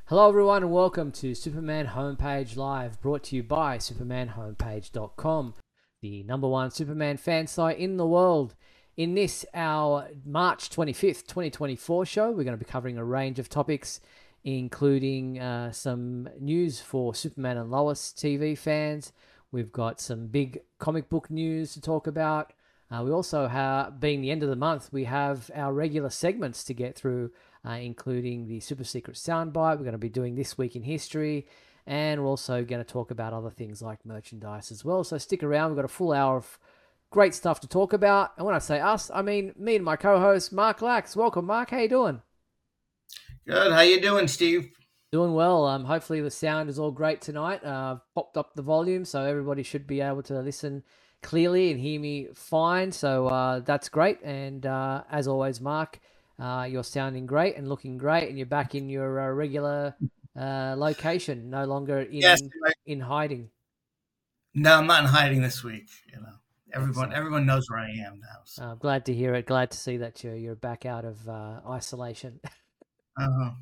Hello everyone and welcome to Superman Homepage Live, brought to you by supermanhomepage.com, the number one Superman fan site in the world. In this, our March 25th, 2024 show, we're going to be covering a range of topics, including some news for Superman and Lois TV fans. We've got some big comic book news to talk about. We also have, being the end of the month, we have our regular segments to get through, including the Super Secret Soundbite. We're going to be doing This Week in History, and we're also going to talk about other things like merchandise as well. So stick around. We've got a full hour of great stuff to talk about. And when I say us, I mean me and my co-host, Mark Lax. Welcome, Mark. How you doing? Good. How you doing, Steve? Doing well. Hopefully the sound is all great tonight. Popped up the volume, so everybody should be able to listen clearly and hear me fine. So that's great. And as always, Mark, you're sounding great and looking great, and you're back in your regular location, no longer Yes. in hiding. No, I'm not in hiding this week. Excellent. Everyone knows where I am now. So. Glad to hear it. Glad to see that you're back out of isolation. Uh-huh.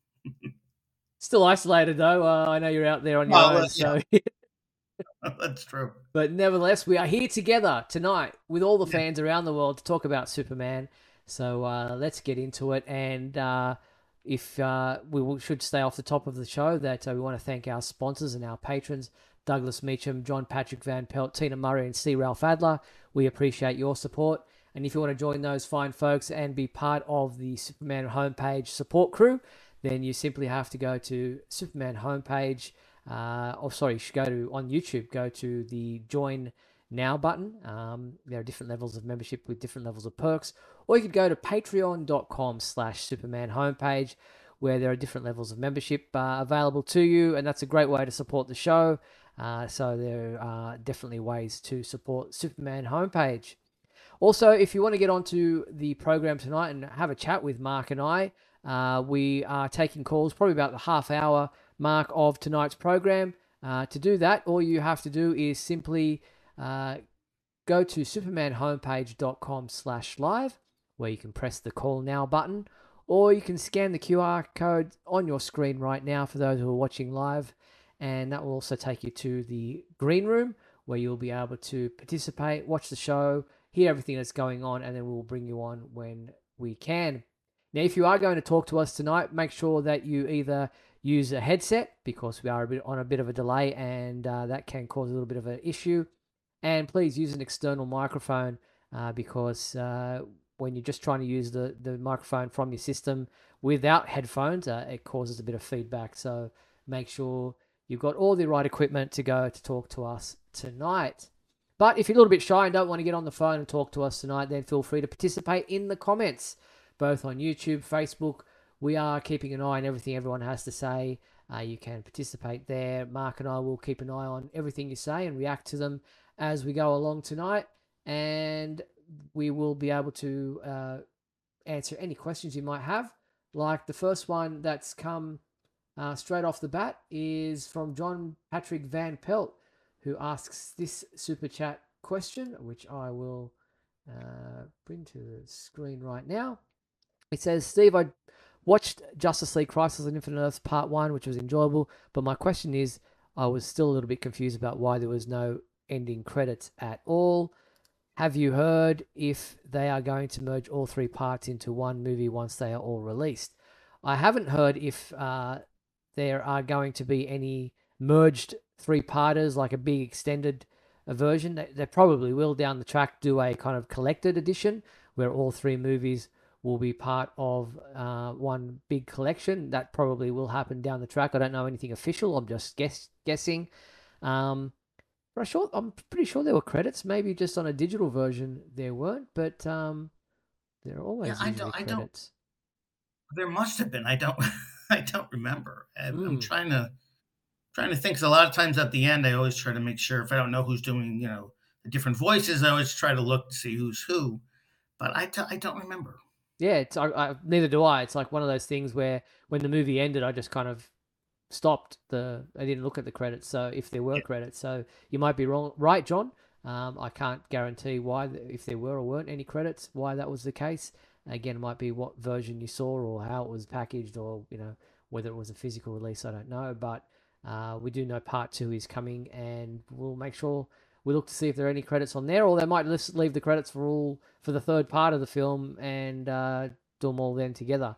Still isolated though. I know you're out there on your Well, own, so. that's true. But nevertheless, we are here together tonight with all the fans around the world to talk about Superman. So let's get into it. And if should stay off the top of the show, that we want to thank our sponsors and our patrons, Douglas Meacham, John Patrick Van Pelt, Tina Murray, and C. Ralph Adler. We appreciate your support. And if you want to join those fine folks and be part of the Superman homepage support crew, then you simply have to go to Superman homepage. You should go to on YouTube. Go to the Join Now button. There are different levels of membership with different levels of perks, or you could go to Patreon.com/Superman homepage, where there are different levels of membership available to you, and that's a great way to support the show. So there are definitely ways to support Superman homepage. Also, if you want to get onto the program tonight and have a chat with Mark and I, we are taking calls probably about the half hour mark of tonight's program. To do that, all you have to do is simply go to supermanhomepage.com/live, where you can press the call now button, or you can scan the QR code on your screen right now for those who are watching live, and that will also take you to the green room, where you'll be able to participate, watch the show, hear everything that's going on, and then we'll bring you on when we can. Now, if you are going to talk to us tonight, make sure that you either use a headset, because we are on a bit of a delay, and that can cause a little bit of an issue. And please use an external microphone, because when you're just trying to use the microphone from your system without headphones, it causes a bit of feedback. So make sure you've got all the right equipment to go to talk to us tonight. But if you're a little bit shy and don't want to get on the phone and talk to us tonight, then feel free to participate in the comments, both on YouTube, Facebook. We are keeping an eye on everything everyone has to say. You can participate there. Mark and I will keep an eye on everything you say and react to them as we go along tonight. And we will be able to answer any questions you might have. Like the first one that's come straight off the bat is from John Patrick Van Pelt, who asks this super chat question, which I will bring to the screen right now. It says, Steve, I watched Justice League Crisis on Infinite Earths Part 1, which was enjoyable, but my question is, I was still a little bit confused about why there was no ending credits at all. Have you heard if they are going to merge all three parts into one movie once they are all released? I haven't heard if there are going to be any merged three-parters, like a big extended version. They probably will down the track do a kind of collected edition where all three movies will be part of one big collection. That probably will happen down the track. I don't know anything official. I'm just guessing. I'm pretty sure there were credits. Maybe just on a digital version there weren't, but there are always usually credits. There must have been. I don't. I don't remember. I'm trying to think. 'Cause a lot of times at the end, I always try to make sure if I don't know who's doing, the different voices, I always try to look to see who's who. But I don't remember. Yeah, neither do I. It's like one of those things where when the movie ended, I just kind of stopped I didn't look at the credits. So if there were credits, so you might be wrong, right, John? I can't guarantee why, if there were or weren't any credits, why that was the case. Again, it might be what version you saw or how it was packaged, or Whether it was a physical release, I don't know. But we do know part 2 is coming, and we'll make sure we look to see if there are any credits on there, or they might just leave the credits for the third part of the film and do them all then together.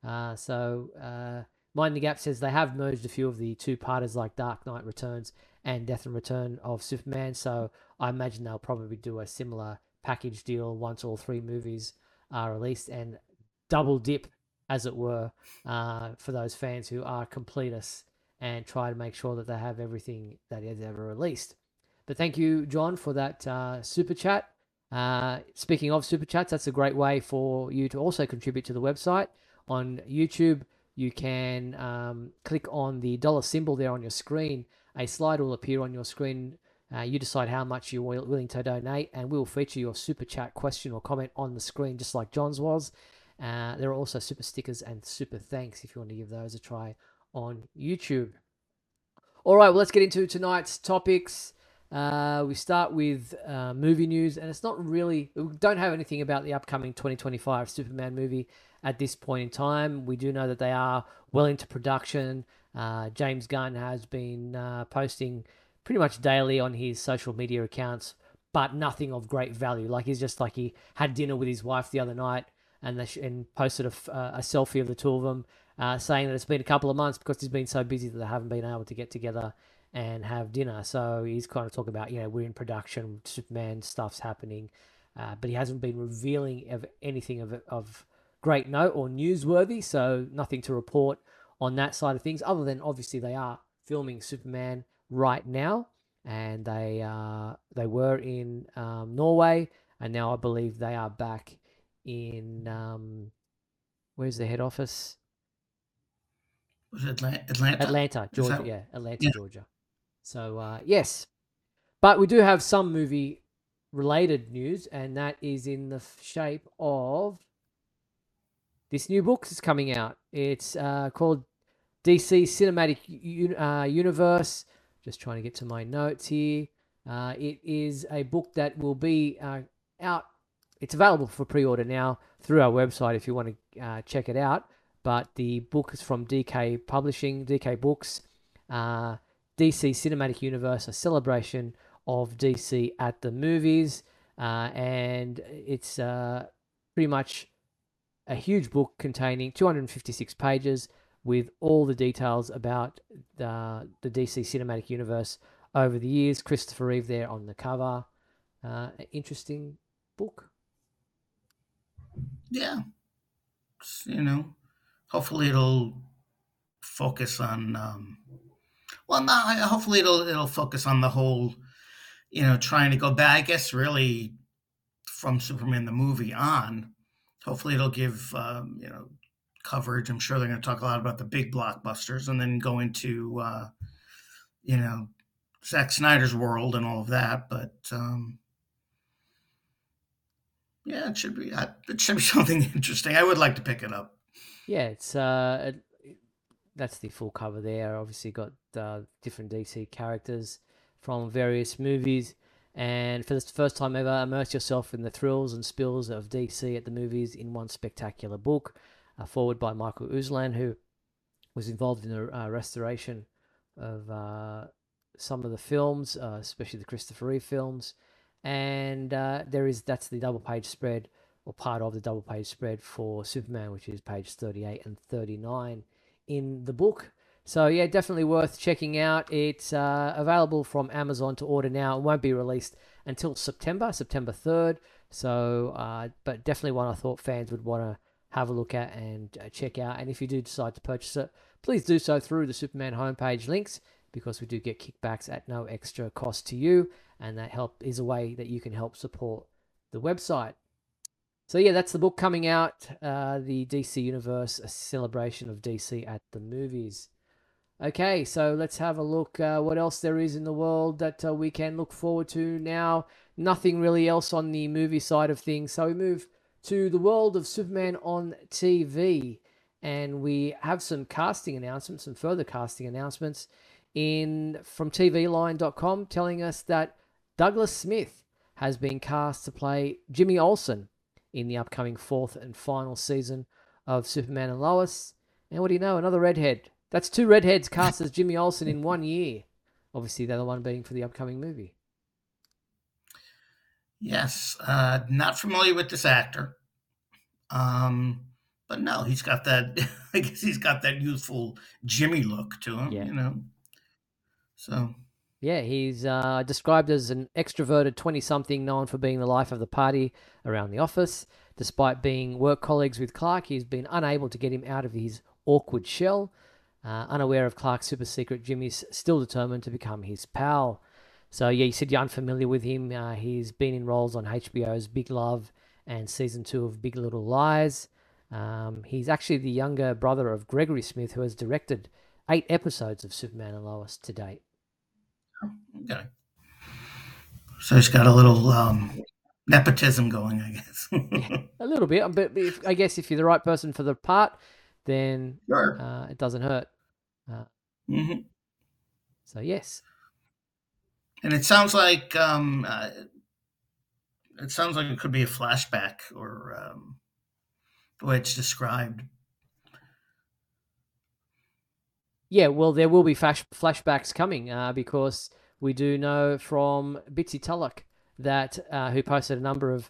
Mind the Gap says they have merged a few of the two-parters like Dark Knight Returns and Death and Return of Superman, so I imagine they'll probably do a similar package deal once all 3 movies are released, and double dip, as it were, for those fans who are completists and try to make sure that they have everything that is ever released. But thank you, John, for that super chat. Speaking of super chats, that's a great way for you to also contribute to the website. On YouTube, you can click on the dollar symbol there on your screen. A slide will appear on your screen. You decide how much you're willing to donate, and we'll feature your super chat question or comment on the screen, just like John's was. There are also super stickers and super thanks if you want to give those a try on YouTube. All right, well, let's get into tonight's topics. We start with movie news, and it's not really, we don't have anything about the upcoming 2025 Superman movie at this point in time. We do know that they are well into production. James Gunn has been posting pretty much daily on his social media accounts, but nothing of great value. Like he had dinner with his wife the other night and posted a selfie of the two of them, saying that it's been a couple of months because he's been so busy that they haven't been able to get together and have dinner. So he's kind of talking about, we're in production, Superman stuff's happening, but he hasn't been revealing anything of great note or newsworthy, so nothing to report on that side of things, other than obviously they are filming Superman right now, and they were in Norway, and now I believe they are back in where's the head office? Was it Atlanta? Atlanta, Georgia. Atlanta, Georgia. So yes, but we do have some movie related news, and that is in the shape of this new book that's coming out. It's called DC Cinematic Universe. Just trying to get to my notes here. It is a book that will be out. It's available for pre-order now through our website if you want to check it out. But the book is from DK Publishing, DK Books, DC Cinematic Universe, a celebration of DC at the movies. And it's pretty much a huge book containing 256 pages with all the details about the DC Cinematic Universe over the years. Christopher Reeve there on the cover. Interesting book. Yeah. Hopefully it'll focus on, hopefully it'll focus on the whole, trying to go back, I guess, really from Superman the movie on. Hopefully it'll give, coverage. I'm sure they're going to talk a lot about the big blockbusters and then go into, Zack Snyder's world and all of that. But, yeah, it should be something interesting. I would like to pick it up. Yeah, it's that's the full cover there. Obviously got different DC characters from various movies, and for the first time ever, immerse yourself in the thrills and spills of DC at the movies in one spectacular book. Forward by Michael Uslan, who was involved in the restoration of some of the films, especially the Christopher Reeve films. And that's the double page spread, or part of the double page spread for Superman, which is page 38 and 39 in the book. So yeah, definitely worth checking out. It's available from Amazon to order now. It won't be released until September 3rd. So, but definitely one I thought fans would want to have a look at and check out. And if you do decide to purchase it, please do so through the Superman homepage links, because we do get kickbacks at no extra cost to you, and that is a way that you can help support the website. So yeah, that's the book coming out, the DC Universe, a celebration of DC at the movies. Okay, so let's have a look what else there is in the world that we can look forward to now. Nothing really else on the movie side of things, so we move to the world of Superman on TV, and we have some casting announcements, some further casting announcements from TVLine.com, telling us that Douglas Smith has been cast to play Jimmy Olsen in the upcoming 4th and final season of Superman and Lois. And what do you know? Another redhead. That's two redheads cast as Jimmy Olsen in 1 year. Obviously, the other one being for the upcoming movie. Yes, not familiar with this actor. Um, but no, he's got that. I guess he's got that youthful Jimmy look to him, Yeah. So Yeah, he's described as an extroverted 20-something known for being the life of the party around the office. Despite being work colleagues with Clark, he's been unable to get him out of his awkward shell. Unaware of Clark's super secret, Jimmy's still determined to become his pal. So, yeah, you said you're unfamiliar with him. He's been in roles on HBO's Big Love and season 2 of Big Little Lies. He's actually the younger brother of Gregory Smith, who has directed 8 episodes of Superman and Lois to date. okay. So he's got a little nepotism going, I guess. Yeah, a little bit, but I guess if you're the right person for the part, then Sure. it doesn't hurt. Hmm. So yes, And it sounds like it could be a flashback or the way it's described. yeah. Well, there will be flashbacks coming because we do know from Bitsy Tulloch that who posted a number of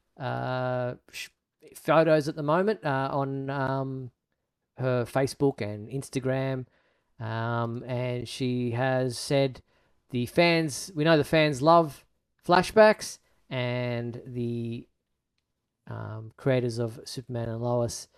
photos at the moment on her Facebook and Instagram, and she has said we know the fans love flashbacks, and the creators of Superman and Lois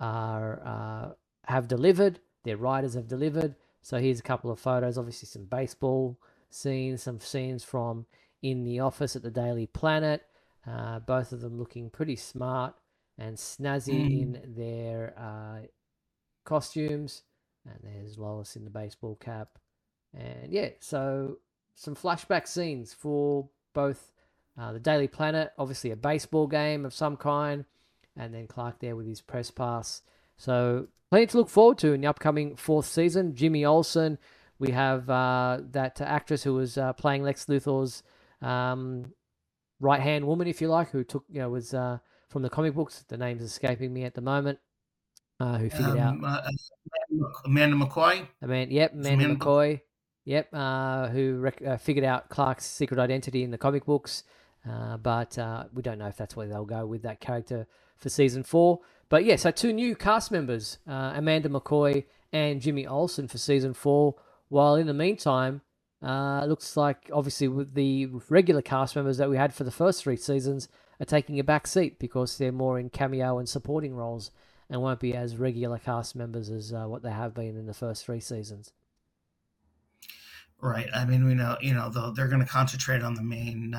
have delivered. Their writers have delivered. So here's a couple of photos. Obviously, some baseball scenes, some scenes from in the office at the Daily Planet. Both of them looking pretty smart and snazzy in their costumes. And there's Lois in the baseball cap. And yeah, so some flashback scenes for both the Daily Planet, obviously a baseball game of some kind, and then Clark there with his press pass. So plenty to look forward to in the upcoming 4th season. Jimmy Olsen, we have that actress who was playing Lex Luthor's right hand woman, if you like, who was from the comic books. The name's escaping me at the moment. Who figured out Amanda McCoy. Amanda McCoy. Yep, who figured out Clark's secret identity in the comic books. But we don't know if that's where they'll go with that character for season 4. But yeah, so 2 new cast members, Amanda McCoy and Jimmy Olsen for season 4. While in the meantime, looks like obviously with the regular cast members that we had for the first 3 seasons are taking a back seat because they're more in cameo and supporting roles and won't be as regular cast members as what they have been in the first 3 seasons. Right. I mean, we know, though they're going to concentrate on the main,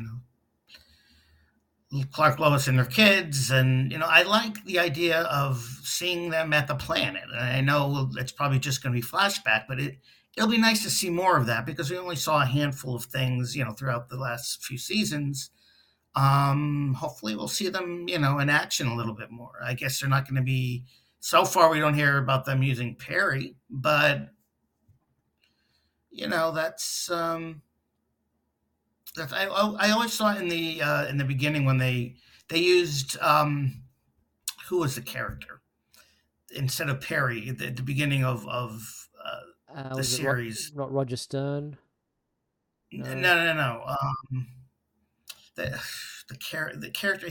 Clark, Lois, and their kids, and I like the idea of seeing them at the planet. And I know it's probably just going to be flashback, but it'll be nice to see more of that because we only saw a handful of things, throughout the last few seasons. Hopefully, we'll see them, in action a little bit more. I guess they're not going to be. So far, we don't hear about them using Perry, but that's I always thought in the beginning when they used who was the character instead of Perry at the beginning of the series. Not Roger Stern. No. The character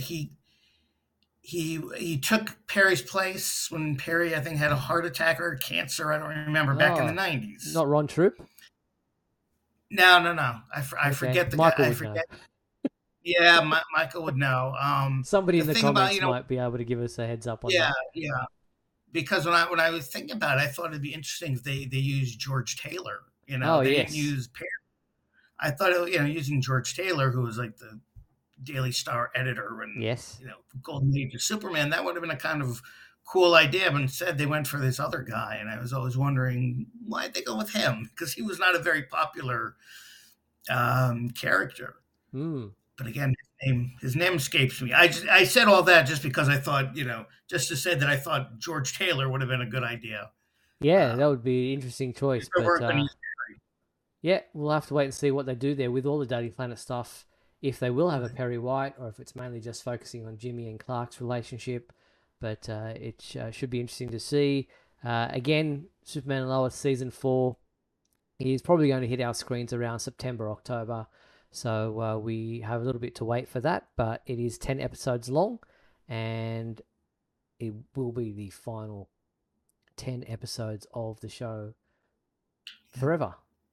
he took Perry's place when Perry, I think, had a heart attack or cancer. I don't remember, back in the 90s. Not Ron Troop. No. I forget the Michael guy. I forget. Yeah, Michael would know. Somebody in the comments might be able to give us a heads up on that. Yeah. Because when I was thinking about it, I thought it'd be interesting if they used George Taylor. They didn't use Perry. I thought using George Taylor, who was like the Daily Star editor and Golden Age of Superman, that would have been a kind of cool idea. But instead, they went for this other guy, and I was always wondering why'd they go with him, because he was not a very popular character. But again, his name escapes me. I said all that just because I thought, just to say that I thought George Taylor would have been a good idea. Yeah, that would be an interesting choice. But yeah, we'll have to wait and see what they do there with all the Daily Planet stuff. If they will have a Perry White, or if it's mainly just focusing on Jimmy and Clark's relationship. But it should be interesting to see. Again, Superman and Lois Season 4 is probably going to hit our screens around September, October. So we have a little bit to wait for that, but it is 10 episodes long, and it will be the final 10 episodes of the show forever.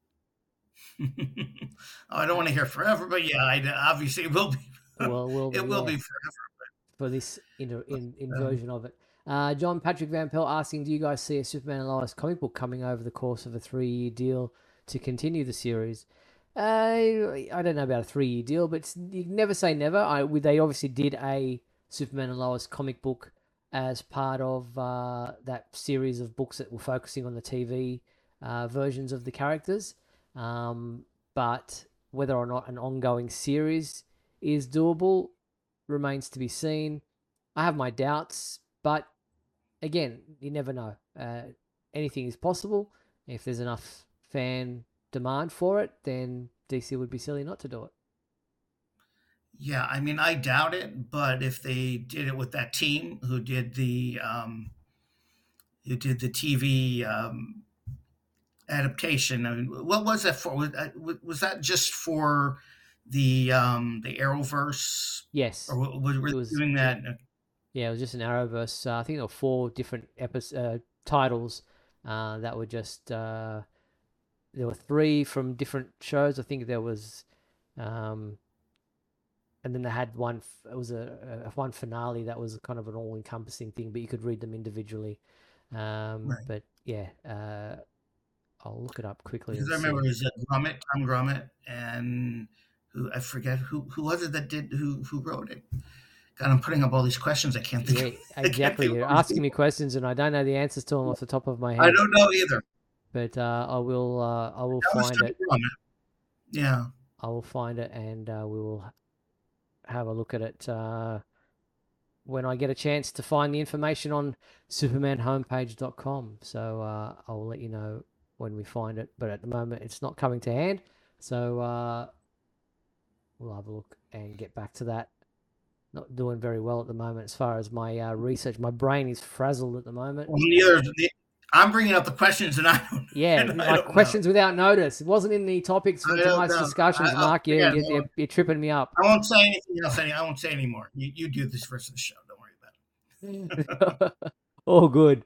I don't want to hear forever, but yeah, obviously it will be. Well, it will be forever. For this version of it. John Patrick Van Pelt asking, do you guys see a Superman and Lois comic book coming over the course of a 3-year deal to continue the series? I don't know about a 3-year deal, but you can never say never. They obviously did a Superman and Lois comic book as part of that series of books that were focusing on the TV versions of the characters. But whether or not an ongoing series is doable remains to be seen. I have my doubts, but again, you never know. Anything is possible. If there's enough fan demand for it, then DC would be silly not to do it. Yeah, I mean, I doubt it, but if they did it with that team who did the TV adaptation, I mean, what was that for? Was that just for the Arrowverse? Yes, or were they doing that? Yeah, it was just an Arrowverse. I think there were 4 different titles that were just. There were 3 from different shows. I think there was, and then they had one. It was a one finale that was kind of an all-encompassing thing, but you could read them individually. Right. But yeah, I'll look it up quickly. Because I remember it was Tom Grummett, and I forget who was it that did who wrote it. God, I'm putting up all these questions. I can't think. Yeah, exactly. You're asking me questions, and I don't know the answers to them off the top of my head. I don't know either. But I will find it. Yeah, I will find it, and we will have a look at it when I get a chance to find the information on supermanhomepage.com. So I will let you know when we find it. But at the moment, it's not coming to hand. So we'll have a look and get back to that. Not doing very well at the moment as far as my research. My brain is frazzled at the moment. Well, I'm bringing up the questions, and I don't. Yeah, and like questions without notice. It wasn't in the topics for tonight's discussions, Mark. You're tripping me up. I won't say anything else. I won't say anymore. You do this rest of the show. Don't worry about it. All good.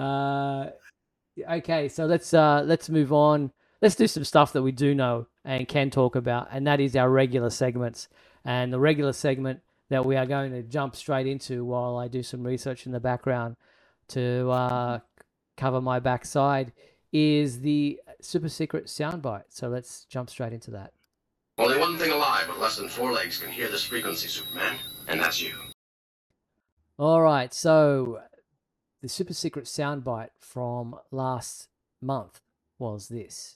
Okay, so let's move on. Let's do some stuff that we do know and can talk about, and that is our regular segments. And the regular segment that we are going to jump straight into while I do some research in the background to cover my backside is the super secret soundbite. So let's jump straight into that. Only one thing alive with less than 4 legs can hear this frequency, Superman, and that's you. All right, so the super secret soundbite from last month was this.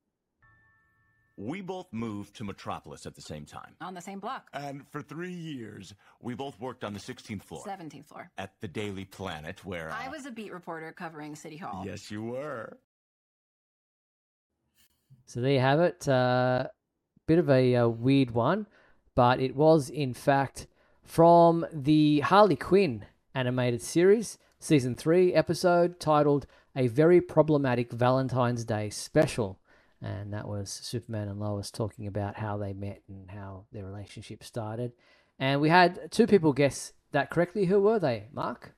We both moved to Metropolis at the same time. On the same block. And for 3 years, we both worked on the 16th floor. 17th floor. At the Daily Planet, where... I was a beat reporter covering City Hall. Yes, you were. So there you have it. Bit of a weird one, but it was, in fact, from the Harley Quinn animated series, Season 3 episode titled A Very Problematic Valentine's Day Special. And that was Superman and Lois talking about how they met and how their relationship started. And we had 2 people guess that correctly. Who were they, Mark?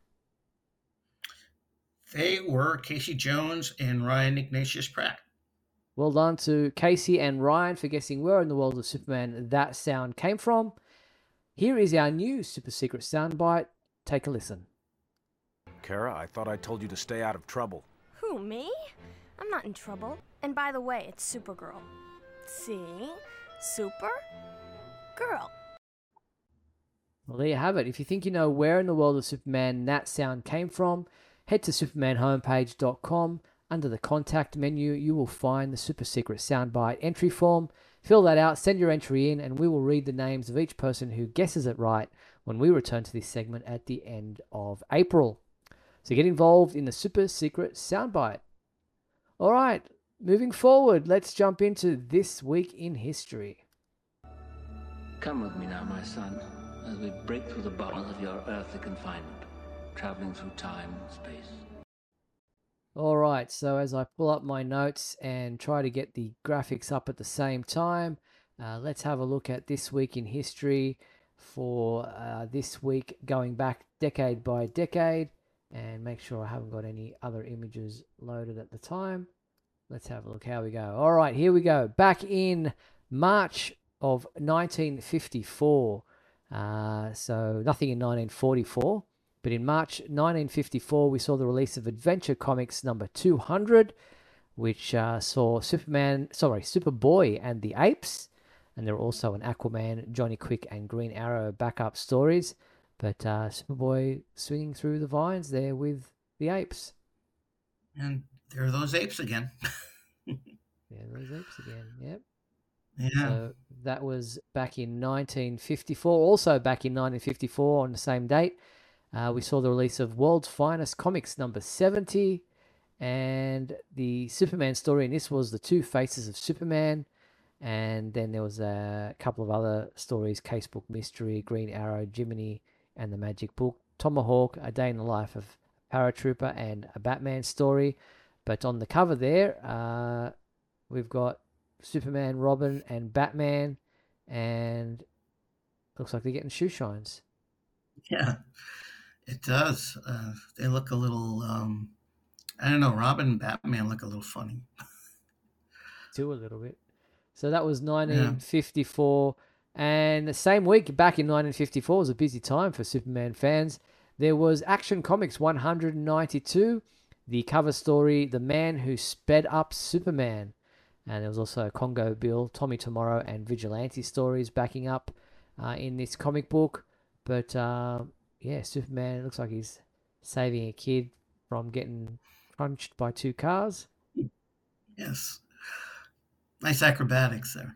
They were Casey Jones and Ryan Ignatius Pratt. Well done to Casey and Ryan for guessing where in the world of Superman that sound came from. Here is our new super secret soundbite. Take a listen. Kara, I thought I told you to stay out of trouble. Who, me? I'm not in trouble. And by the way, it's Supergirl. See? Super? Girl. Well, there you have it. If you think you know where in the world of Superman that sound came from, head to supermanhomepage.com. Under the contact menu, you will find the super secret soundbite entry form. Fill that out, send your entry in, and we will read the names of each person who guesses it right when we return to this segment at the end of April. So get involved in the super secret soundbite. All right, moving forward, let's jump into This Week in History. Come with me now, my son, as we break through the bars of your earthly confinement, traveling through time and space. All right, so as I pull up my notes and try to get the graphics up at the same time, let's have a look at this week in history for this week going back decade by decade and make sure I haven't got any other images loaded at the time. Let's have a look how we go. All right, here we go. Back in March of 1954, so nothing in 1944. But in March 1954, we saw the release of Adventure Comics number 200, which saw Superboy and the Apes. And there were also an Aquaman, Johnny Quick, and Green Arrow backup stories. But Superboy swinging through the vines there with the apes. And there are those apes again. Yeah, those apes again, yep. Yeah. So that was back in 1954. Also back in 1954 on the same date, we saw the release of World's Finest Comics number 70, and the Superman story, and this was the Two Faces of Superman, and then there was a couple of other stories, Casebook Mystery, Green Arrow, Jiminy, and the Magic Book, Tomahawk, A Day in the Life of Paratrooper, and a Batman story. But on the cover there, we've got Superman, Robin, and Batman, and looks like they're getting shoe shines. Yeah. It does. They look a little, I don't know, Robin and Batman look a little funny. Too, a little bit. So that was 1954. Yeah. And the same week, back in 1954, was a busy time for Superman fans. There was Action Comics 192, the cover story, The Man Who Sped Up Superman. And there was also Congo Bill, Tommy Tomorrow, and Vigilante stories backing up in this comic book. But... yeah, Superman, it looks like he's saving a kid from getting crunched by two cars. Yes. Nice acrobatics there.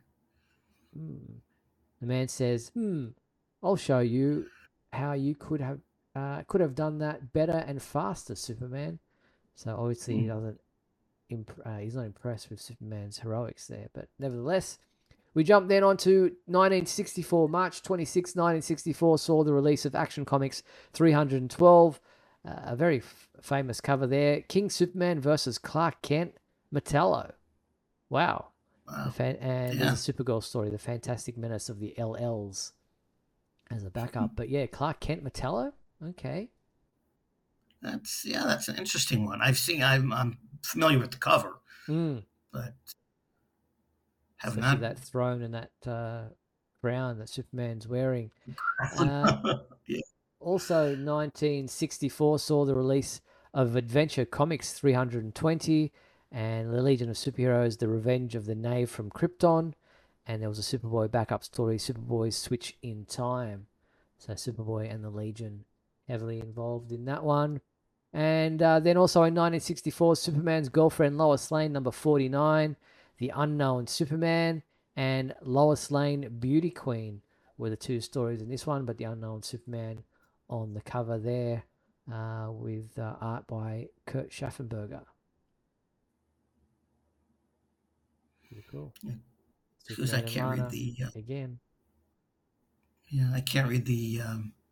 The man says, I'll show you how you could have done that better and faster, Superman. So obviously he doesn't he's not impressed with Superman's heroics there, but nevertheless, we jump then on to 1964. March 26, 1964 saw the release of Action Comics 312. A very famous cover there. King Superman versus Clark Kent, Metallo. Wow. And there's a Supergirl story, The Fantastic Menace of the LLs, as a backup. But yeah, Clark Kent, Metallo? Okay. That's an interesting one. I'm familiar with the cover, but have especially not that throne and that crown that Superman's wearing. Yeah. Also, 1964 saw the release of Adventure Comics 320 and the Legion of Superheroes, The Revenge of the Knave from Krypton. And there was a Superboy backup story, Superboy's Switch in Time. So Superboy and the Legion heavily involved in that one. And then also in 1964, Superman's Girlfriend Lois Lane, number 49, The Unknown Superman, and Lois Lane Beauty Queen were the two stories in this one, but The Unknown Superman on the cover there with art by Kurt Schaffenberger. Pretty cool. Yeah. I can't read the... again. Yeah, I can't read the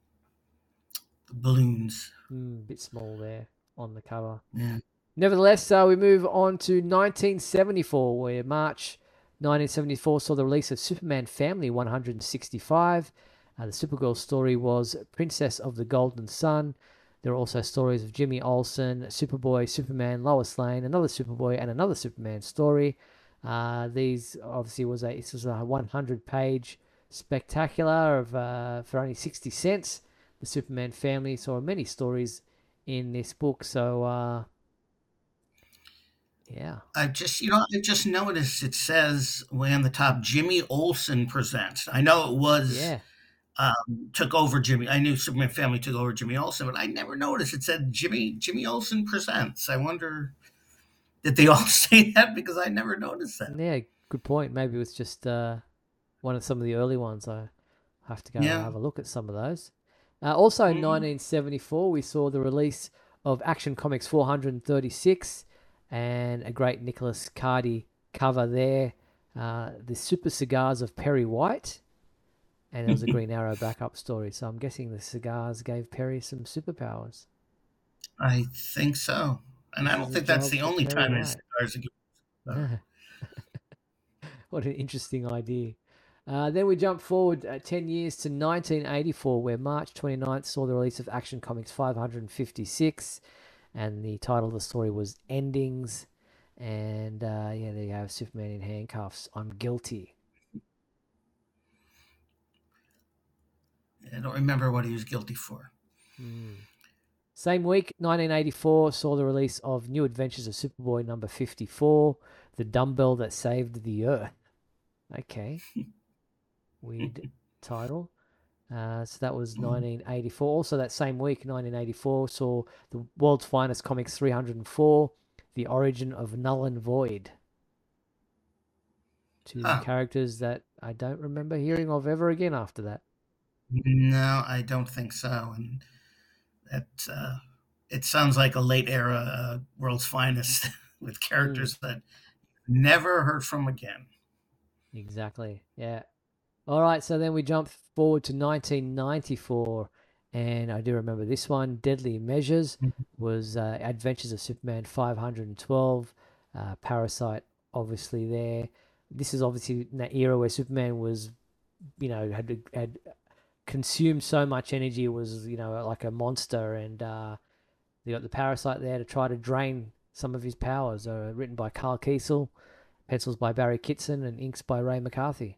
balloons. Bit small there on the cover. Yeah. Nevertheless, we move on to 1974, where March 1974 saw the release of Superman Family 165. The Supergirl story was Princess of the Golden Sun. There are also stories of Jimmy Olsen, Superboy, Superman, Lois Lane, another Superboy, and another Superman story. These obviously was a 100-page spectacular of for only 60 cents. The Superman Family saw many stories in this book, so yeah. I just noticed it says way on the top, Jimmy Olsen presents. I know it was took over Jimmy. I knew Superman Family took over Jimmy Olsen, but I never noticed it said Jimmy Olsen presents. I wonder, did they all say that? Because I never noticed that. Yeah, good point. Maybe it was just one of some of the early ones. I have to go have a look at some of those. Also in 1974, we saw the release of Action Comics 436 and a great Nicholas Cardy cover there. The Super Cigars of Perry White. And it was a Green Arrow backup story. So I'm guessing the cigars gave Perry some superpowers. I think so. And I don't think that's the only time his cigars are good. What an interesting idea. Then we jump forward 10 years to 1984, where March 29th saw the release of Action Comics 556, and the title of the story was Endings. And there you have Superman in handcuffs. I'm guilty. I don't remember what he was guilty for. Same week, 1984, saw the release of New Adventures of Superboy number 54, The Dumbbell That Saved the Earth. Okay. Weird title. So that was 1984. Also that same week, 1984, saw The World's Finest Comics 304, The Origin of Null and Void. Two characters that I don't remember hearing of ever again after that. No, I don't think so. And that it sounds like a late era World's Finest with characters that never heard from again. Exactly. Yeah. All right. So then we jump forward to 1994, and I do remember this one. Deadly Measures was Adventures of Superman 512. Parasite, obviously there. This is obviously in that era where Superman was, had consumed so much energy, was like a monster, and they got the Parasite there to try to drain some of his powers. Written by Carl Kiesel, pencils by Barry Kitson, and inks by Ray McCarthy.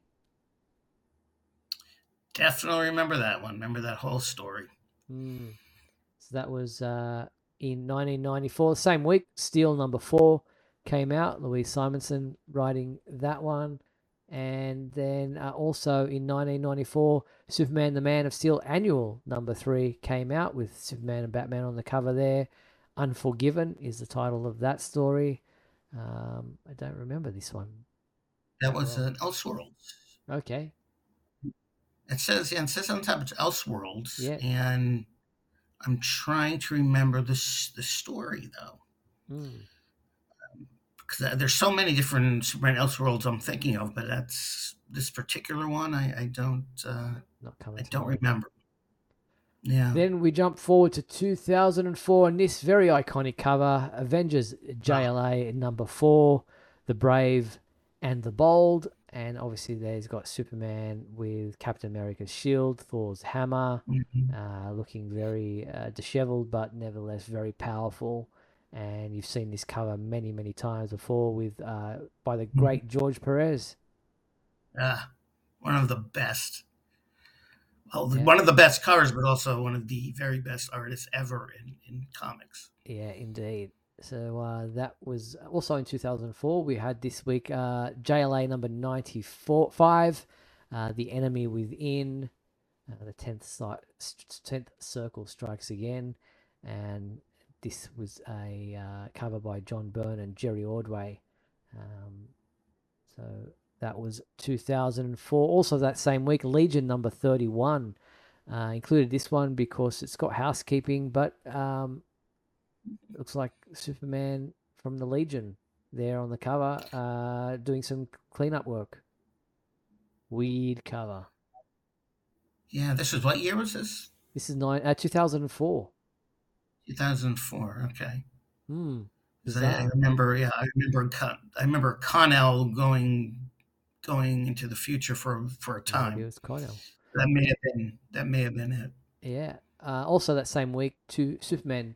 Definitely remember that one. Remember that whole story. So that was in 1994. Same week, Steel number 4 came out. Louise Simonson writing that one. And then also in 1994, Superman the Man of Steel Annual number 3 came out with Superman and Batman on the cover there. Unforgiven is the title of that story. I don't remember this one. That was an Elseworlds. Okay. It says on top it's Elseworlds. Yeah. And I'm trying to remember the story, though. Because there's so many different Superman Elseworlds I'm thinking of, but that's this particular one I don't remember. Yeah. Then we jump forward to 2004, and this very iconic cover, Avengers JLA number 4, The Brave and the Bold, and obviously there's got Superman with Captain America's shield, Thor's hammer, looking very disheveled, but nevertheless very powerful. And you've seen this cover many, many times before with by the great George Perez. One of the best. Well, one of the best covers, but also one of the very best artists ever in comics. Yeah, indeed. So that was also in 2004. We had this week JLA number 95, The Enemy Within. The 10th Circle Strikes Again. And this was a cover by John Byrne and Jerry Ordway. So that was 2004. Also that same week, Legion number 31. Included this one because it's got housekeeping, but looks like Superman from the Legion there on the cover doing some cleanup work. Weird cover. Yeah, this is what year was this? This is 2004. 2004. Okay. I remember Connell going into the future for a time. Maybe it was Connell. That may have been it. Yeah. Also that same week, Superman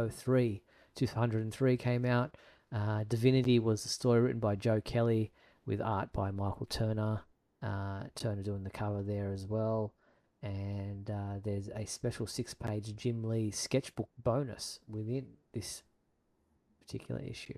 203 came out. Divinity was the story written by Joe Kelly with art by Michael Turner. Turner doing the cover there as well. And there's a special 6-page Jim Lee sketchbook bonus within this particular issue.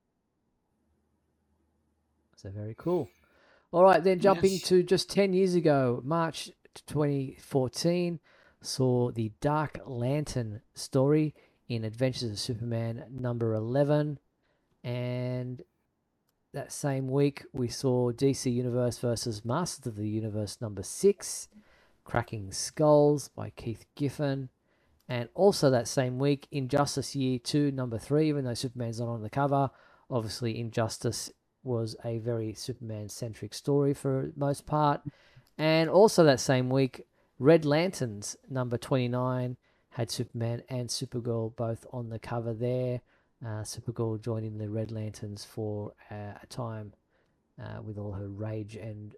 So very cool. All right, then jumping to just 10 years ago, March 2014, saw the Dark Lantern story in Adventures of Superman number 11. And that same week, we saw DC Universe versus Masters of the Universe number 6. Cracking Skulls by Keith Giffen. And also that same week, Injustice Year 2, number 3, even though Superman's not on the cover. Obviously, Injustice was a very Superman-centric story for the most part. And also that same week, Red Lanterns, number 29, had Superman and Supergirl both on the cover there. Supergirl joining the Red Lanterns for a time with all her rage and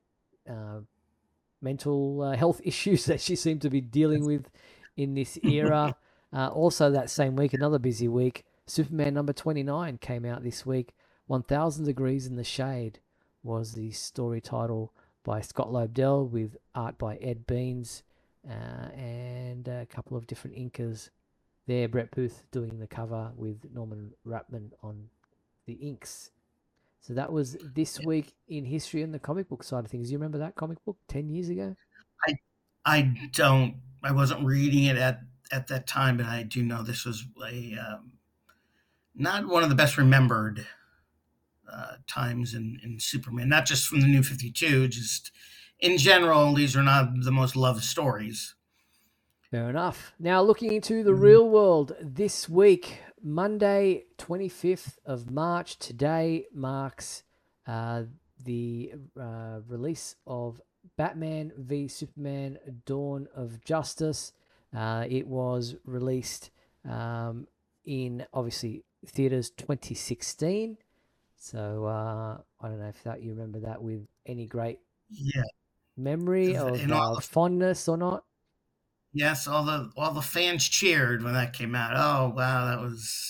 mental health issues that she seemed to be dealing with in this era. Also that same week, another busy week, Superman number 29 came out this week. 1000 Degrees in the Shade was the story title by Scott Lobdell with art by Ed Beans and a couple of different inkers there. Brett Booth doing the cover with Norman Rapman on the inks. So that was this week in history and the comic book side of things. You remember that comic book 10 years ago? I don't. I wasn't reading it at that time, but I do know this was a not one of the best remembered times in Superman. Not just from the New 52, just in general, these are not the most loved stories. Fair enough. Now looking into the real world this week, Monday, 25th of March. Today marks the release of Batman v Superman: Dawn of Justice. It was released in obviously theaters 2016. So I don't know if that you remember that with any great memory of fondness or not. Yes, all the fans cheered when that came out. Oh wow, that was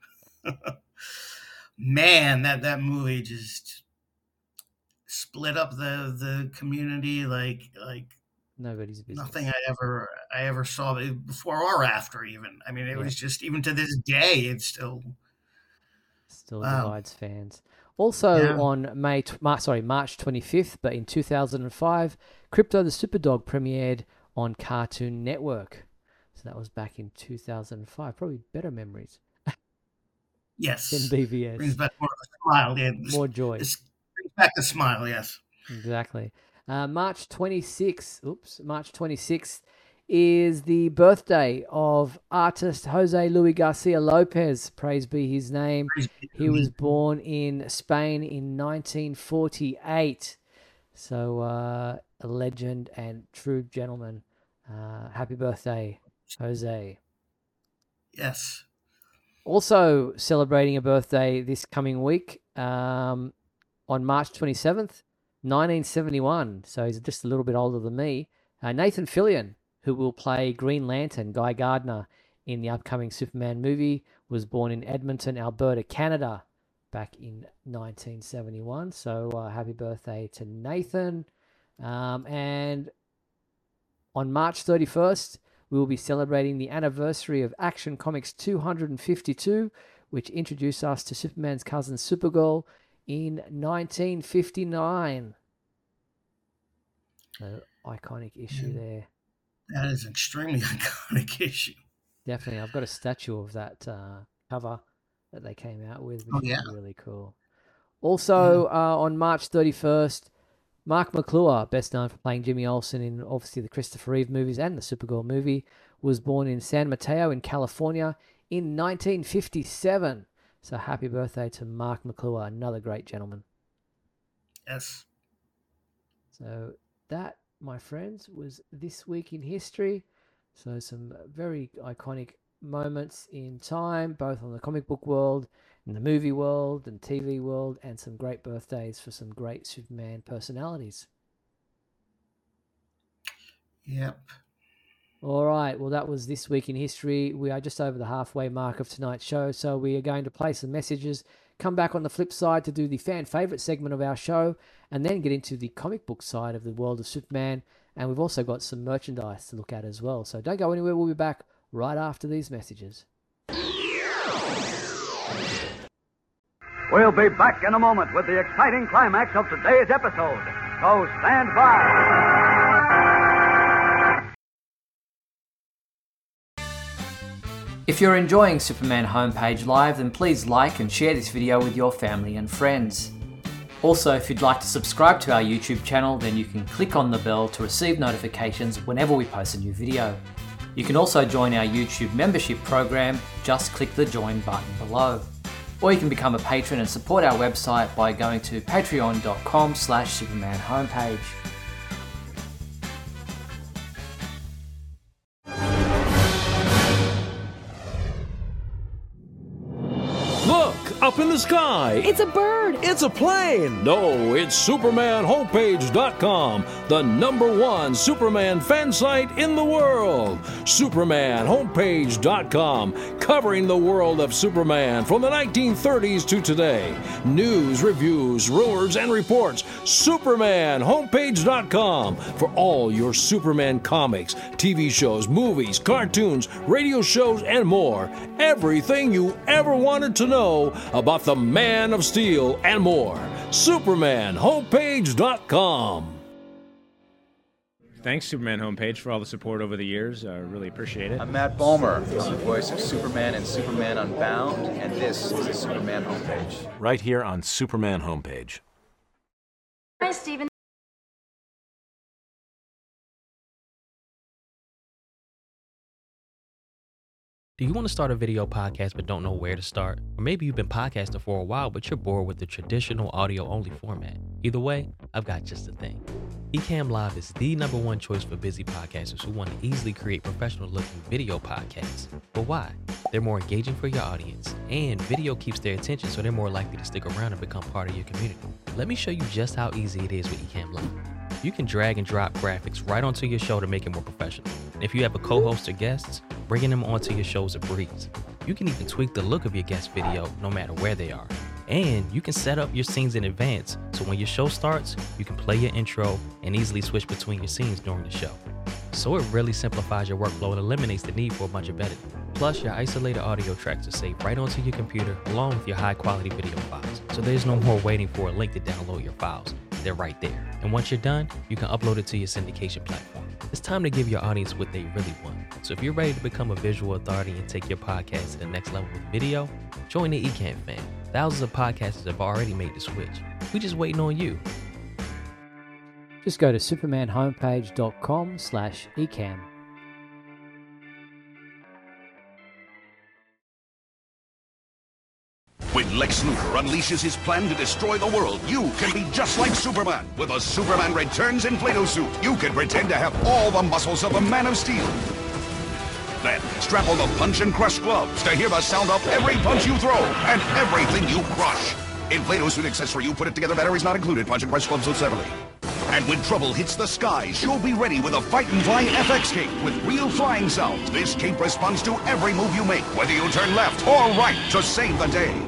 man, that movie just split up the community like nobody's business. Nothing I ever saw before or after even. I mean, it was just, even to this day, it's still divides fans. Also on March 25th, but in 2005, Crypto the Superdog premiered on Cartoon Network. So that was back in 2005. Probably better memories. Yes. Than BVS. Brings back more of a smile. Yeah. More joy. Brings back the smile, yes. Exactly. March 26th is the birthday of artist Jose Luis Garcia Lopez. Praise be his name. He was born in Spain in 1948. So a legend and true gentleman. Happy birthday, Jose. Yes. Also celebrating a birthday this coming week on March 27th, 1971. So he's just a little bit older than me. Nathan Fillion, who will play Green Lantern, Guy Gardner, in the upcoming Superman movie, was born in Edmonton, Alberta, Canada, back in 1971. So happy birthday to Nathan. And on March 31st, we will be celebrating the anniversary of Action Comics 252, which introduced us to Superman's cousin Supergirl in 1959. So, iconic issue there. That is an extremely iconic issue. Definitely. I've got a statue of that cover that they came out with, which is really cool. Also, on March 31st, Mark McClure, best known for playing Jimmy Olsen in obviously the Christopher Reeve movies and the Supergirl movie, was born in San Mateo in California in 1957. So happy birthday to Mark McClure, another great gentleman. Yes. So that, my friends, was this week in history. So some very iconic moments in time, both on the comic book world, in the movie world and TV world, and some great birthdays for some great Superman personalities. Yep. All right. Well, that was this week in history. We are just over the halfway mark of tonight's show, so we are going to play some messages, come back on the flip side to do the fan favorite segment of our show, and then get into the comic book side of the world of Superman. And we've also got some merchandise to look at as well. So don't go anywhere. We'll be back right after these messages. We'll be back in a moment with the exciting climax of today's episode. So stand by. If you're enjoying Superman Homepage Live, then please like and share this video with your family and friends. Also, if you'd like to subscribe to our YouTube channel, then you can click on the bell to receive notifications whenever we post a new video. You can also join our YouTube membership program. Just click the join button below. Or you can become a patron and support our website by going to patreon.com/Superman Homepage. up in the sky. It's a bird. It's a plane. No, it's SupermanHomepage.com, the #1 Superman fan site in the world. SupermanHomepage.com, covering the world of Superman from the 1930s to today. News, reviews, rumors, and reports. SupermanHomepage.com for all your Superman comics, TV shows, movies, cartoons, radio shows, and more. Everything you ever wanted to know about the Man of Steel and more. SupermanHomepage.com. Thanks, Superman Homepage, for all the support over the years. I really appreciate it. I'm Matt Bomer. I'm the voice of Superman and Superman Unbound, and this is the Superman Homepage. Right here on Superman Homepage. Hi, Steven. Do you want to start a video podcast but don't know where to start? Or maybe you've been podcasting for a while but you're bored with the traditional audio-only format. Either way, I've got just the thing. Ecamm Live is the #1 choice for busy podcasters who want to easily create professional-looking video podcasts. But why? They're more engaging for your audience, and video keeps their attention so they're more likely to stick around and become part of your community. Let me show you just how easy it is with Ecamm Live. You can drag and drop graphics right onto your show to make it more professional. And if you have a co-host or guests, bringing them onto your show is a breeze. You can even tweak the look of your guest video no matter where they are. And you can set up your scenes in advance, so when your show starts, you can play your intro and easily switch between your scenes during the show. So it really simplifies your workflow and eliminates the need for a bunch of editing. Plus, your isolated audio tracks are saved right onto your computer along with your high-quality video files. So there's no more waiting for a link to download your files. They're right there. And once you're done, you can upload it to your syndication platform. It's time to give your audience what they really want. So if you're ready to become a visual authority and take your podcast to the next level with video, join the Ecamm fam. Thousands of podcasters have already made the switch. We're just waiting on you. Just go to supermanhomepage.com/ecamm. When Lex Luthor unleashes his plan to destroy the world, you can be just like Superman. With a Superman Returns Inflato suit, you can pretend to have all the muscles of a Man of Steel. Then, strap on the punch and crush gloves to hear the sound of every punch you throw and everything you crush. Inflato suit accessory, you put it together, batteries not included, punch and crush gloves sold separately. And when trouble hits the skies, you'll be ready with a Fight and Fly FX cape with real flying sounds. This cape responds to every move you make, whether you turn left or right to save the day.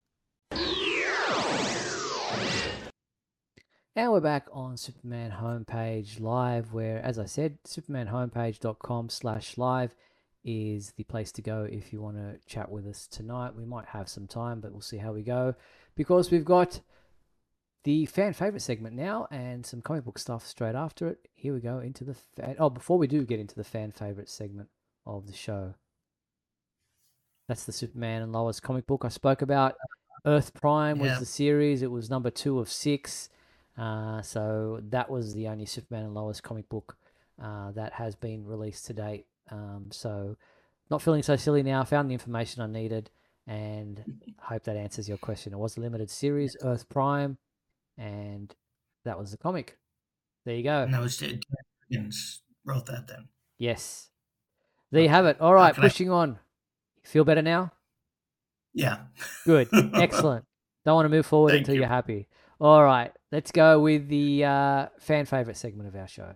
And we're back on Superman Homepage Live, where, as I said, supermanhomepage.com/live is the place to go if you want to chat with us tonight. We might have some time, but we'll see how we go, because we've got the fan favorite segment now and some comic book stuff straight after it. Here we go into the before we do get into the fan favorite segment of the show. That's the Superman and Lois comic book I spoke about. Earth Prime was the series. It was number 2 of 6. So that was the only Superman and Lois comic book that has been released to date. So not feeling so silly now. Found the information I needed, and hope that answers your question. It was a limited series, Earth Prime, and that was the comic. There you go. And that was Dickens wrote that then. Yes. There you have it. All right, pushing on. Feel better now? Yeah. Good. Excellent. Don't want to move forward until you're happy. All right, let's go with the fan favorite segment of our show.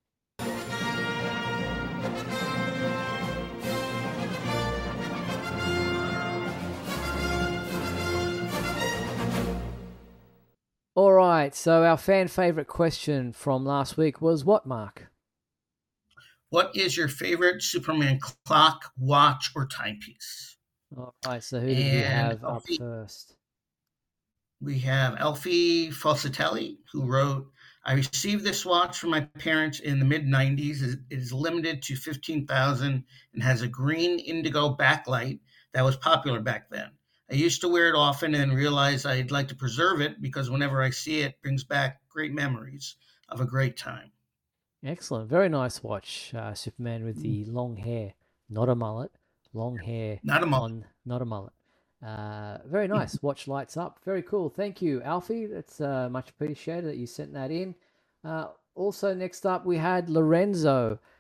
All right, so our fan favorite question from last week was what, Mark? What is your favorite Superman clock, watch, or timepiece? All right, so who do we have up first? We have Elfie Falsatelli, who wrote, I received this watch from my parents in the mid-90s. It is limited to 15,000 and has a green indigo backlight that was popular back then. I used to wear it often and realized I'd like to preserve it because whenever I see it, it brings back great memories of a great time. Excellent. Very nice watch, Superman with the long hair. Not a mullet. Long hair. Not a mullet. Not a mullet. Very nice. Watch lights up. Very cool. Thank you, Alfie. That's much appreciated that you sent that in. Also, next up, we had Lorenzo.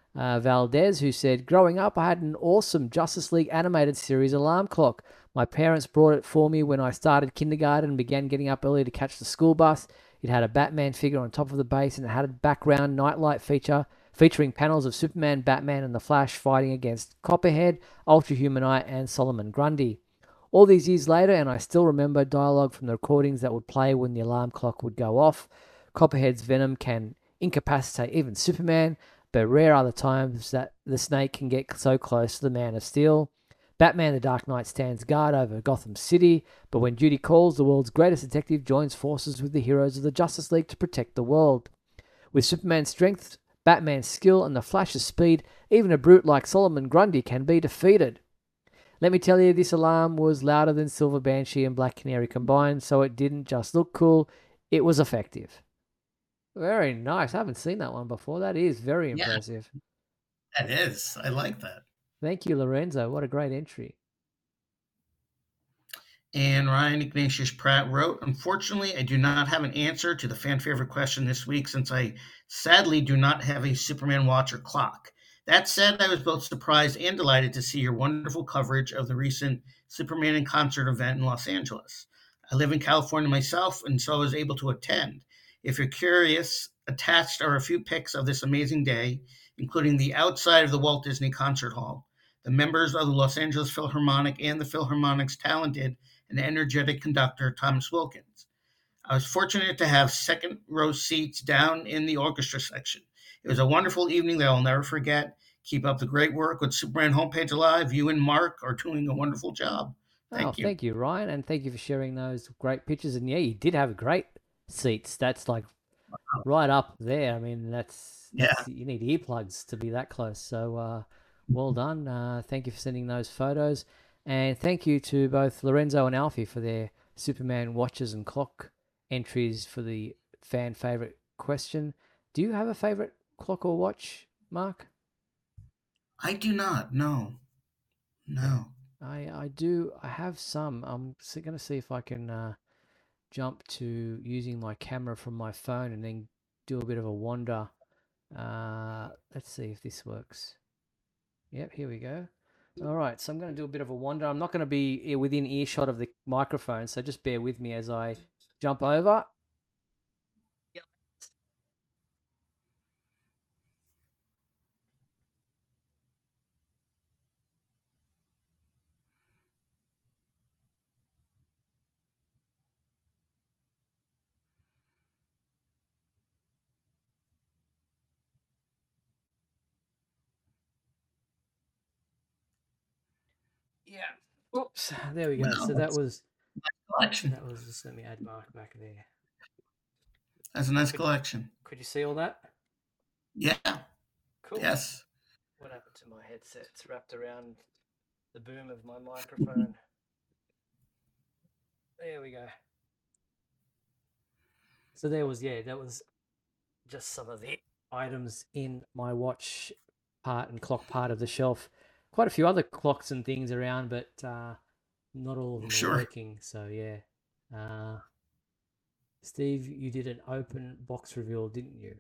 Valdez, who said, growing up, I had an awesome Justice League animated series alarm clock. My parents brought it for me when I started kindergarten and began getting up early to catch the school bus. It had a Batman figure on top of the base, and it had a background nightlight featuring panels of Superman, Batman, and the Flash fighting against Copperhead, Ultra Humanite, and Solomon Grundy. All these years later, and I still remember dialogue from the recordings that would play when the alarm clock would go off. Copperhead's venom can incapacitate even Superman, but rare are the times that the snake can get so close to the Man of Steel. Batman the Dark Knight stands guard over Gotham City, but when duty calls, the world's greatest detective joins forces with the heroes of the Justice League to protect the world. With Superman's strength, Batman's skill, and the Flash's speed, even a brute like Solomon Grundy can be defeated. Let me tell you, this alarm was louder than Silver Banshee and Black Canary combined, so it didn't just look cool, it was effective. Very nice. I haven't seen that one before. That is very impressive. That is. I like that. Thank you, Lorenzo. What a great entry. And Ryan Ignatius Pratt wrote, unfortunately, I do not have an answer to the fan favorite question this week since I sadly do not have a Superman watch or clock. That said, I was both surprised and delighted to see your wonderful coverage of the recent Superman in Concert event in Los Angeles. I live in California myself, and so I was able to attend. If you're curious, attached are a few pics of this amazing day, including the outside of the Walt Disney Concert Hall, the members of the Los Angeles Philharmonic, and the Philharmonic's talented and energetic conductor, Thomas Wilkins. I was fortunate to have second row seats down in the orchestra section. It was a wonderful evening that I'll never forget. Keep up the great work with Superman Homepage Live. You and Mark are doing a wonderful job. Thank you. Thank you, Ryan, and thank you for sharing those great pictures. And yeah, you did have great seats. That's like right up there. I mean, that's you need earplugs to be that close. So well done. Thank you for sending those photos. And thank you to both Lorenzo and Alfie for their Superman watches and clock entries for the fan favorite question. Do you have a favorite clock or watch, Mark? I do not. No. I do. I have some. I'm going to see if I can jump to using my camera from my phone and then do a bit of a wander. Let's see if this works. Yep, here we go. All right, so I'm going to do a bit of a wander. I'm not going to be within earshot of the microphone, so just bear with me as I jump over. Yeah. Oops. There we go. So that was just, let me add Mark back there. That's a nice collection. Could you see all that? Yeah. Cool. Yes. What happened to my headset? It's wrapped around the boom of my microphone. There we go. So that was just some of the items in my watch part and clock part of the shelf. Quite a few other clocks and things around, but not all of them are working. So yeah. Steve, you did an open box reveal, didn't you?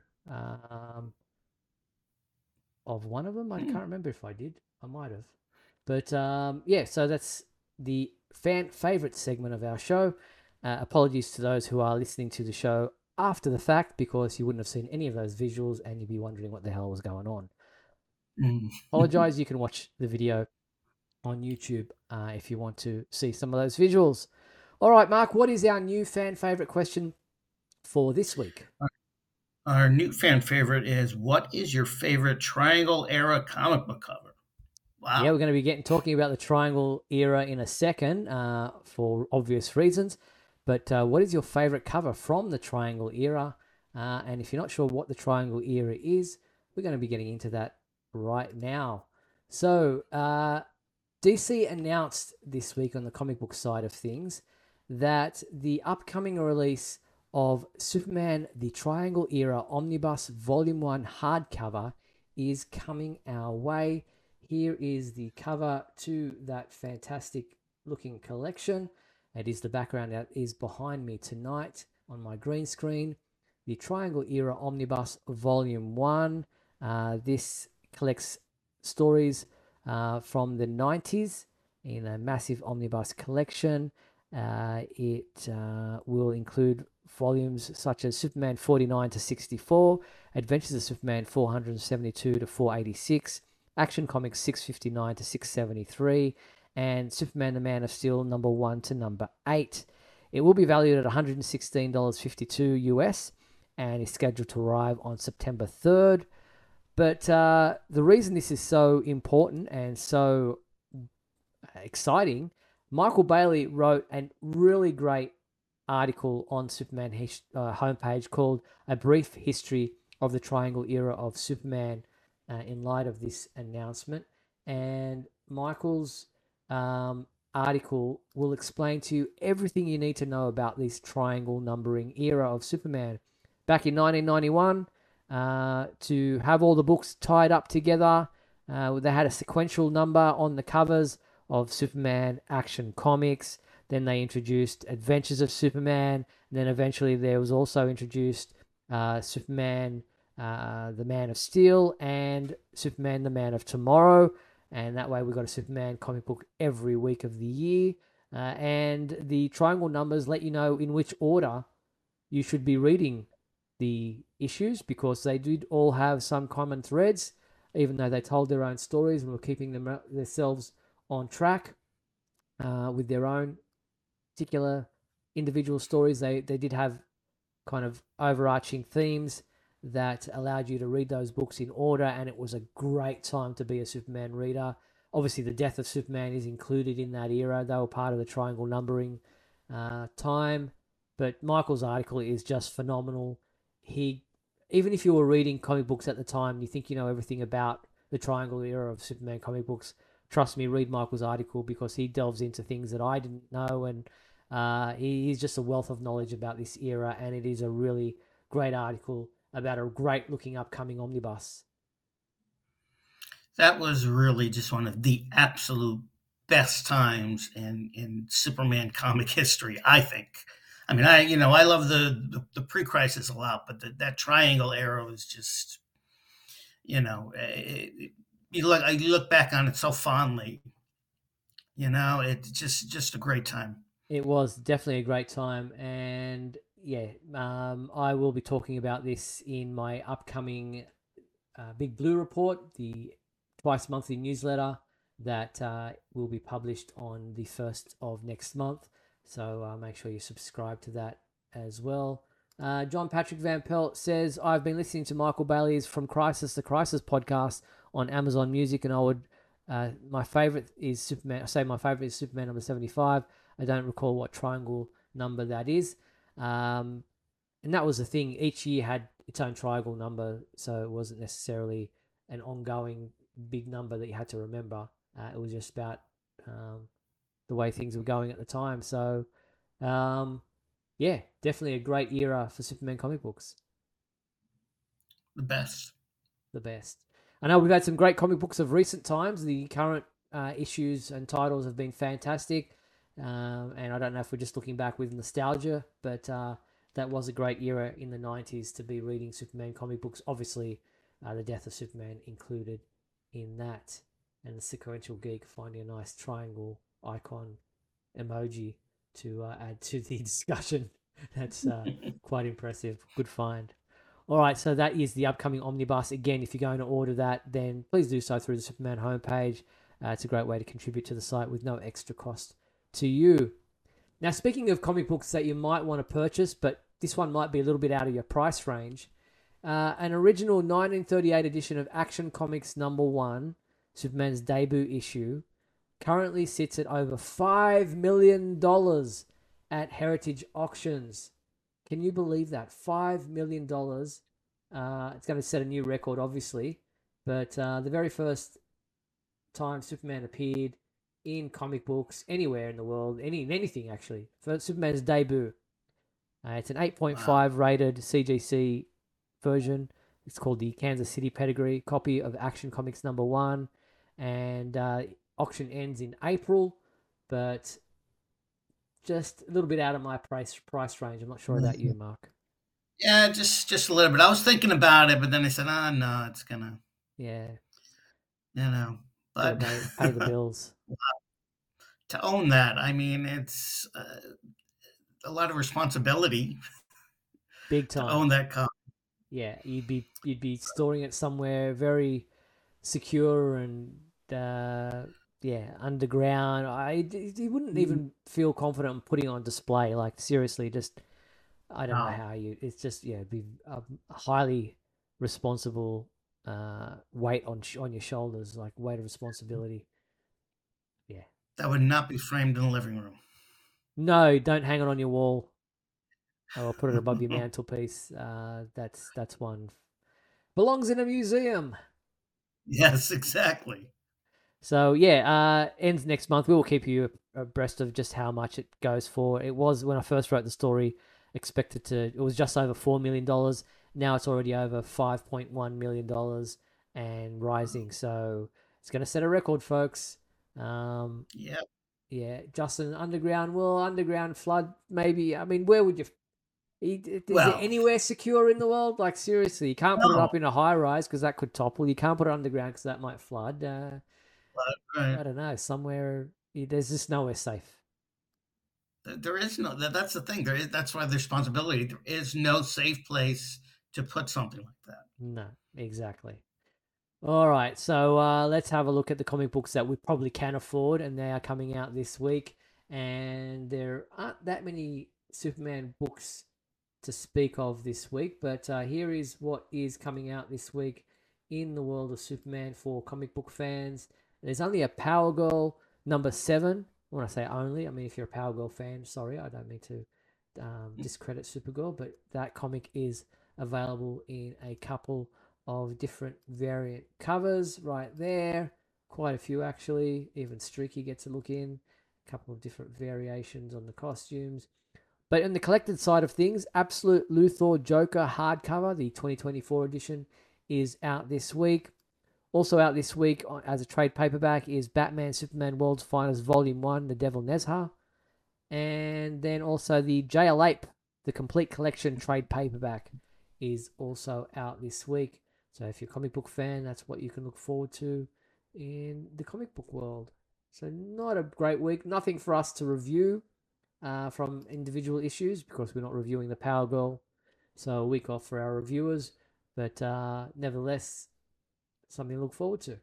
Of one of them? I can't remember if I did. I might have. But yeah, so that's the fan favorite segment of our show. Apologies to those who are listening to the show after the fact, because you wouldn't have seen any of those visuals and you'd be wondering what the hell was going on. Apologize. You can watch the video on YouTube if you want to see some of those visuals. All right, Mark, what is our new fan favorite question for this week? Our new fan favorite is, what is your favorite Triangle era comic book cover? Wow. Yeah, we're going to be talking about the Triangle era in a second for obvious reasons. But what is your favorite cover from the Triangle era? And if you're not sure what the Triangle era is, we're going to be getting into that right now. So DC announced this week on the comic book side of things that the upcoming release of Superman the Triangle Era Omnibus Volume 1 hardcover is coming our way. Here is the cover to that fantastic looking collection. It is the background that is behind me tonight on my green screen. The Triangle Era Omnibus Volume 1. This collects stories from the 90s in a massive omnibus collection. It will include volumes such as Superman 49 to 64, Adventures of Superman 472 to 486, Action Comics 659 to 673, and Superman the Man of Steel number 1 to number 8. It will be valued at $116.52 US and is scheduled to arrive on September 3rd. But the reason this is so important and so exciting, Michael Bailey wrote a really great article on Superman homepage called A Brief History of the Triangle Era of Superman in light of this announcement. And Michael's article will explain to you everything you need to know about this triangle numbering era of Superman. Back in 1991, to have all the books tied up together, they had a sequential number on the covers of Superman Action Comics. Then they introduced Adventures of Superman. And then eventually there was also introduced Superman, the Man of Steel, and Superman, the Man of Tomorrow. And that way we got a Superman comic book every week of the year. And the triangle numbers let you know in which order you should be reading the issues, because they did all have some common threads, even though they told their own stories and were keeping themselves on track with their own particular individual stories. They did have kind of overarching themes that allowed you to read those books in order, and it was a great time to be a Superman reader. Obviously, the death of Superman is included in that era. They were part of the triangle numbering time, but Michael's article is just phenomenal. Even if you were reading comic books at the time, you think you know everything about the triangle era of Superman comic books, trust me, read Michael's article, because he delves into things that I didn't know, and he's just a wealth of knowledge about this era, and it is a really great article about a great looking upcoming omnibus. That was really just one of the absolute best times in Superman comic history, I think. I mean, I love the pre-crisis a lot, but that triangle era was just, you look back on it so fondly. It's just a great time. It was definitely a great time, and yeah, I will be talking about this in my upcoming Big Blue Report, the twice monthly newsletter that will be published on the 1st of next month. So make sure you subscribe to that as well. John Patrick Van Pelt says, I've been listening to Michael Bailey's From Crisis to Crisis podcast on Amazon Music, and I would my favorite is Superman. I say my favorite is Superman number 75. I don't recall what triangle number that is. And that was the thing. Each year had its own triangle number, so it wasn't necessarily an ongoing big number that you had to remember. It was just about the way things were going at the time. So, yeah, definitely a great era for Superman comic books. The best. I know we've had some great comic books of recent times. The current issues and titles have been fantastic. And I don't know if we're just looking back with nostalgia, but that was a great era in the 90s to be reading Superman comic books. Obviously, the death of Superman included in that, and the Sequential Geek finding a nice triangle icon emoji to add to the discussion. That's quite impressive. Good find. All right, so that is the upcoming omnibus. Again, if you're going to order that, then please do so through the Superman homepage. It's a great way to contribute to the site with no extra cost to you. Now, speaking of comic books that you might want to purchase, but this one might be a little bit out of your price range, an original 1938 edition of Action Comics number 1, Superman's debut issue, currently sits at over $5 million at Heritage Auctions. Can you believe that? $5 million. It's going to set a new record, obviously, but the very first time Superman appeared in comic books anywhere in the world, anything actually, for Superman's debut. It's an 8.5 rated CGC version. It's called the Kansas City Pedigree copy of Action Comics number 1, and auction ends in April, but just a little bit out of my price range. I'm not sure about you, Mark. Yeah, just a little bit. I was thinking about it, but then I said, no, it's gonna. Yeah. But pay the bills. To own that, I mean, it's a lot of responsibility. Big time. To own that comic. Yeah, you'd be storing it somewhere very secure and underground. You wouldn't even feel confident in putting it on display. Like seriously, just I don't know how you. It's just it'd be a highly responsible weight on your shoulders, like weight of responsibility. Yeah, that would not be framed in the living room. No, don't hang it on your wall. Or put it above your mantelpiece. That's one. Belongs in a museum. Yes, exactly. So ends next month. We will keep you abreast of just how much it goes for. It was, when I first wrote the story, it was just over $4 million. Now it's already over $5.1 million and rising. So it's going to set a record, folks. Yeah, Justin, underground flood, maybe. I mean, where would you... Is there anywhere secure in the world? Like, seriously, you can't put it up in a high rise because that could topple. You can't put it underground because that might flood. I don't know. Somewhere, there's just nowhere safe. There is no... That's the thing. That's why the responsibility. There is no safe place to put something like that. No, exactly. All right, so let's have a look at the comic books that we probably can afford, and they are coming out this week. And there aren't that many Superman books to speak of this week, but here is what is coming out this week in the world of Superman for comic book fans. There's only a Power Girl number 7. When I say only, I mean if you're a Power Girl fan, sorry, I don't mean to discredit Supergirl, but that comic is available in a couple of different variant covers right there. Quite a few actually. Even Streaky gets a look in. A couple of different variations on the costumes. But in the collected side of things, Absolute Luthor Joker hardcover, the 2024 edition, is out this week. Also out this week as a trade paperback is Batman Superman World's Finest Volume 1, The Devil Nezha. And then also the Jail Ape, the complete collection trade paperback, is also out this week. So if you're a comic book fan, that's what you can look forward to in the comic book world. So not a great week. Nothing for us to review from individual issues because we're not reviewing the Power Girl. So a week off for our reviewers. But nevertheless, something to look forward to.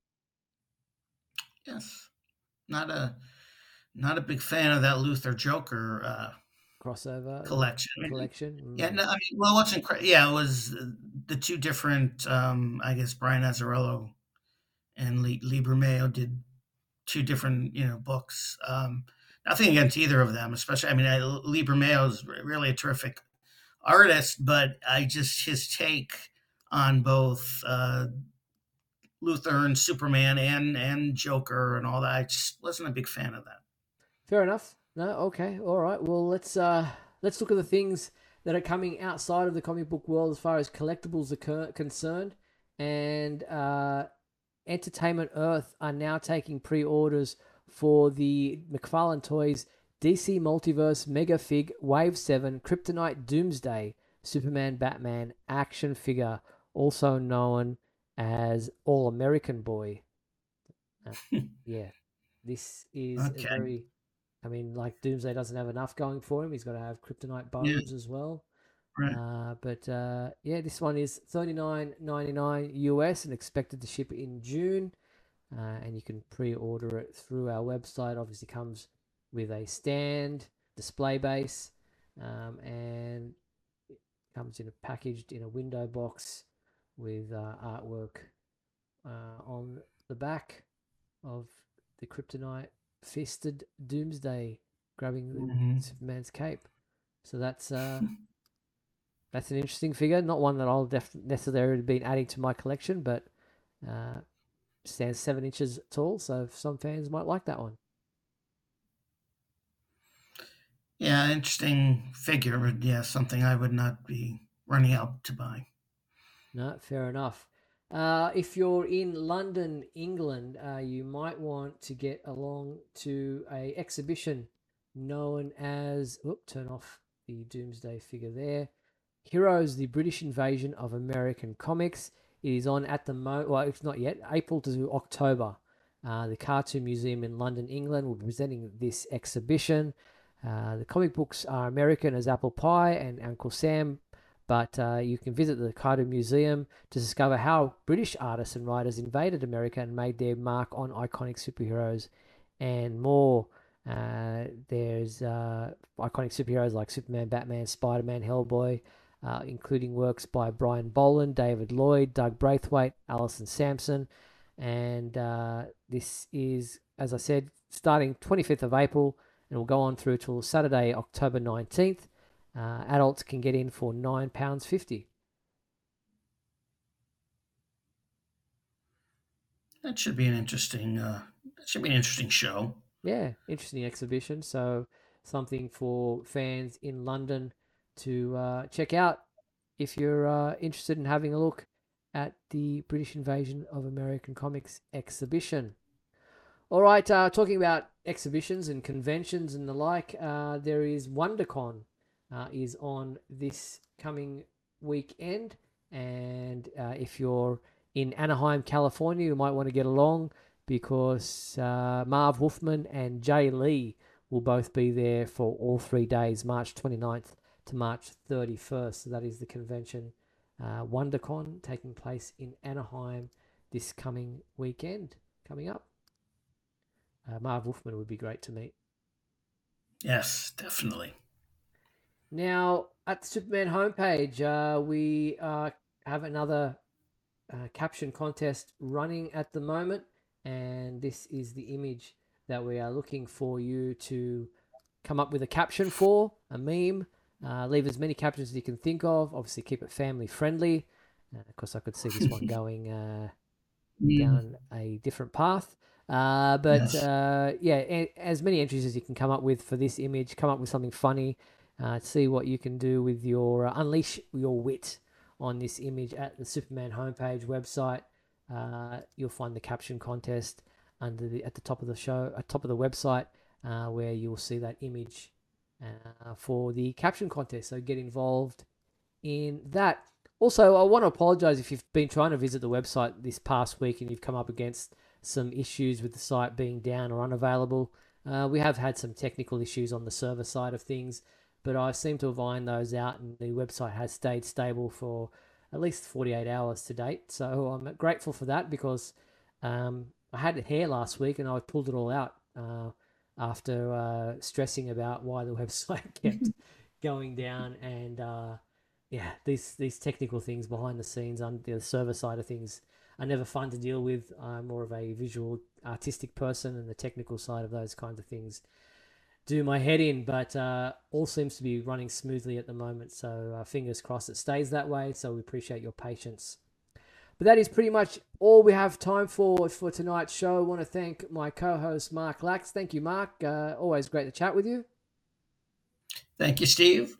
Yes. Not a big fan of that Luthor Joker crossover collection. Yeah, no, I mean, well, what's incredible? Yeah, it was the two different. I guess Brian Azzarello and Lee Bermejo did two different, books. Nothing against either of them, especially. I mean, Lee Bermejo is really a terrific artist, but his take on both Luthor and Superman and Joker and all that, I just wasn't a big fan of that. Fair enough. No, okay, all right. Well, let's look at the things that are coming outside of the comic book world as far as collectibles are concerned. And Entertainment Earth are now taking pre-orders for the McFarlane Toys DC Multiverse Mega Fig Wave 7 Kryptonite Doomsday Superman Batman action figure, also known as All American Boy. Yeah, this is a very... I mean, like, Doomsday doesn't have enough going for him. He's got to have kryptonite bones as well. Right. This one is $39.99 US and expected to ship in June. And you can pre-order it through our website. Obviously comes with a stand, display base, and it comes packaged in a window box with artwork on the back of the kryptonite fisted Doomsday grabbing Superman's cape. So that's an interesting figure. Not one that I'll necessarily be adding to my collection, but stands 7 inches tall, so some fans might like that one. Yeah, interesting figure, but yeah, something I would not be running out to buy. No, fair enough. If you're in London, England, you might want to get along to a exhibition known as... turn off the Doomsday figure there. Heroes, the British Invasion of American Comics. It is on at the moment. Well, it's not yet. April to October. The Cartoon Museum in London, England, will be presenting this exhibition. The comic books are American as apple pie and Uncle Sam, but you can visit the Cartoon Museum to discover how British artists and writers invaded America and made their mark on iconic superheroes and more. There's iconic superheroes like Superman, Batman, Spider-Man, Hellboy, including works by Brian Boland, David Lloyd, Doug Braithwaite, Alison Sampson. And this is, as I said, starting 25th of April, and will go on through till Saturday, October 19th. Adults can get in for £9.50. That should be an interesting. Show. Yeah, interesting exhibition. So something for fans in London to check out if you're interested in having a look at the British Invasion of American Comics exhibition. All right, talking about exhibitions and conventions and the like, there is WonderCon is on this coming weekend, and if you're in Anaheim, California, you might want to get along because Marv Wolfman and Jay Lee will both be there for all 3 days, March 29th to March 31st. So that is the convention, WonderCon, taking place in Anaheim this coming weekend, coming up. Marv Wolfman would be great to meet. Yes, definitely. Now, at the Superman homepage, we have another caption contest running at the moment, and this is the image that we are looking for you to come up with a caption for, a meme. Leave as many captions as you can think of. Obviously, keep it family friendly. Of course, I could see this one going down a different path. But as many entries as you can come up with for this image. Come up with something funny. See what you can do with your unleash your wit on this image at the Superman homepage website. You'll find the caption contest at the top of the show, at top of the website, where you'll see that image for the caption contest. So get involved in that. Also, I want to apologize if you've been trying to visit the website this past week and you've come up against some issues with the site being down or unavailable. We have had some technical issues on the server side of things, but I seem to have ironed those out, and the website has stayed stable for at least 48 hours to date. So I'm grateful for that, because I had hair last week and I pulled it all out after stressing about why the website kept going down. And these technical things behind the scenes on the server side of things are never fun to deal with. I'm more of a visual, artistic person, and the technical side of those kinds of things do my head in, but all seems to be running smoothly at the moment. So fingers crossed it stays that way. So we appreciate your patience. But that is pretty much all we have time for tonight's show. I want to thank my co-host, Mark Lax. Thank you, Mark. Always great to chat with you. Thank you, Steve.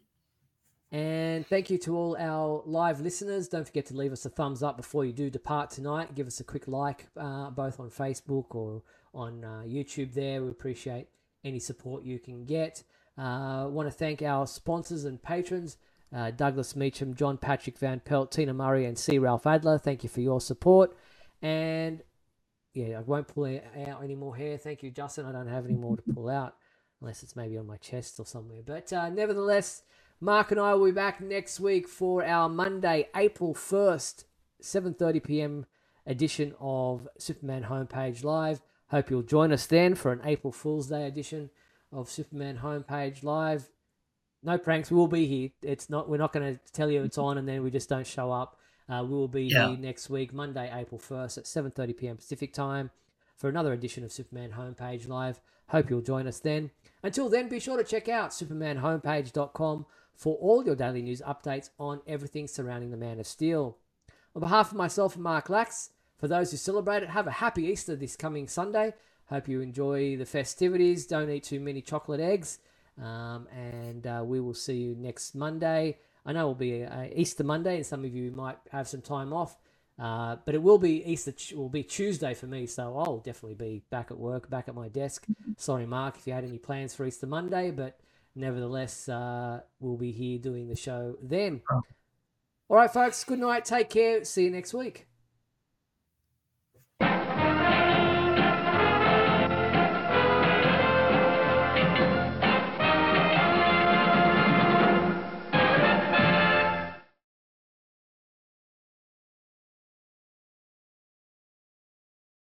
And thank you to all our live listeners. Don't forget to leave us a thumbs up before you do depart tonight. Give us a quick like, both on Facebook or on YouTube there. We appreciate any support you can get. Want to thank our sponsors and patrons, Douglas Meacham, John Patrick Van Pelt, Tina Murray, and C. Ralph Adler. Thank you for your support. And I won't pull out any more hair. Thank you, Justin. I don't have any more to pull out, unless it's maybe on my chest or somewhere. But nevertheless, Mark and I will be back next week for our Monday, April 1st, 7:30 p.m. edition of Superman Homepage Live. Hope you'll join us then for an April Fool's Day edition of Superman Homepage Live. No pranks. We will be here. We're not going to tell you it's on and then we just don't show up. We will be here next week, Monday, April 1st at 7:30 p.m. Pacific time for another edition of Superman Homepage Live. Hope you'll join us then. Until then, be sure to check out supermanhomepage.com for all your daily news updates on everything surrounding the Man of Steel. On behalf of myself and Mark Lax, for those who celebrate it, have a happy Easter this coming Sunday. Hope you enjoy the festivities. Don't eat too many chocolate eggs. And we will see you next Monday. I know it will be Easter Monday, and some of you might have some time off. But it will be Tuesday for me, so I'll definitely be back at work, back at my desk. Sorry, Mark, if you had any plans for Easter Monday, but nevertheless, we'll be here doing the show then. All right, folks, good night. Take care. See you next week.